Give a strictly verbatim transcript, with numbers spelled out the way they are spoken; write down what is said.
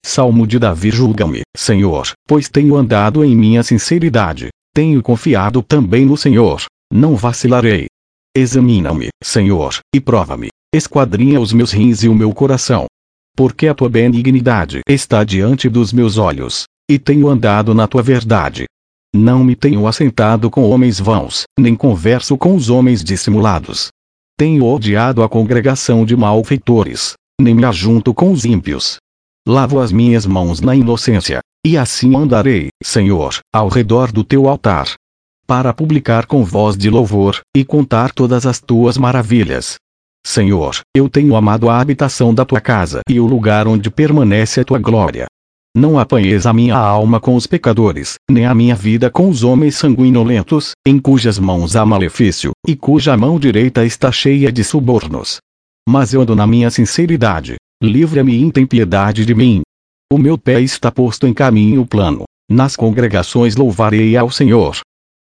Salmo de Davi. Julga-me, Senhor, pois tenho andado em minha sinceridade. Tenho confiado também no Senhor. Não vacilarei. Examina-me, Senhor, e prova-me. Esquadrinha os meus rins e o meu coração. Porque a tua benignidade está diante dos meus olhos, e tenho andado na tua verdade. Não me tenho assentado com homens vãos, nem converso com os homens dissimulados. Tenho odiado a congregação de malfeitores, nem me ajunto com os ímpios. Lavo as minhas mãos na inocência, e assim andarei, Senhor, ao redor do teu altar, para publicar com voz de louvor, e contar todas as tuas maravilhas. Senhor, eu tenho amado a habitação da tua casa e o lugar onde permanece a tua glória. Não apanhes a minha alma com os pecadores, nem a minha vida com os homens sanguinolentos, em cujas mãos há malefício, e cuja mão direita está cheia de subornos. Mas eu ando na minha sinceridade. Livra-me e tem piedade de mim. O meu pé está posto em caminho plano. Nas congregações louvarei ao Senhor.